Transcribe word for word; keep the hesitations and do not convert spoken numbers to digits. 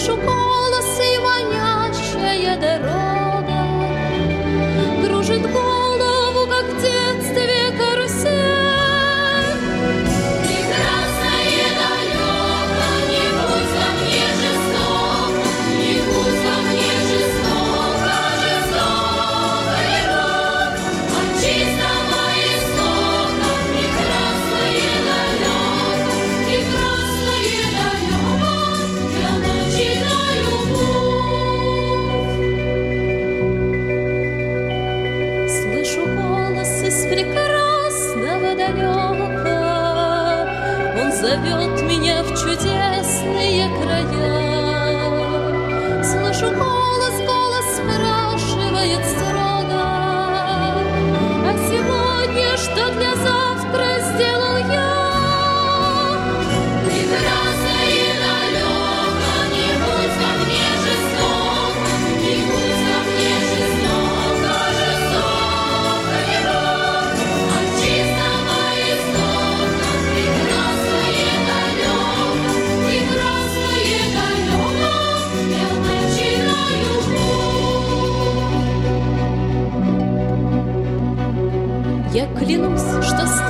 Слышу голос и манящая дорога кружит голову, как в детстве карусель. Прекрасное далеко, не будь ко мне жестоко, не будь ко мне жестоко, жестоко его, от чистого истока. Прекрасное далеко, прекрасное далеко, я начинаю путь. Слышу голос из прекрасного далека, он зовет меня в чудесные края. Слышу голос, голос спрашивает строго: а сегодня что для завтра сделал я? Прекрасное далеко, не будь ко мне жестоко, не будь ко мне жестоко, жестоко его, от чистого истока. Прекрасное далеко, прекрасное далеко, я начинаю путь. Я клянусь, что